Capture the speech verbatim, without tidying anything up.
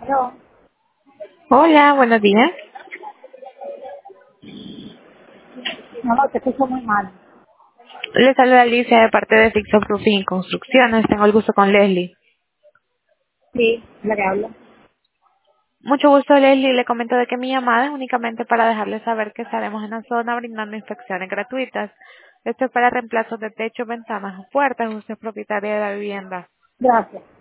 No, Hola, buenos días. no, no, te escucho muy mal. Le saluda Alicia de parte de Fixo Roofing Construcciones. Tengo el gusto con Leslie. Sí, la que hablo. Mucho gusto, Leslie. Le comento de que mi llamada es únicamente para dejarle saber que estaremos en la zona brindando inspecciones gratuitas. Esto es para reemplazos de techo, ventanas o puertas. Usted es propietaria de la vivienda. Gracias.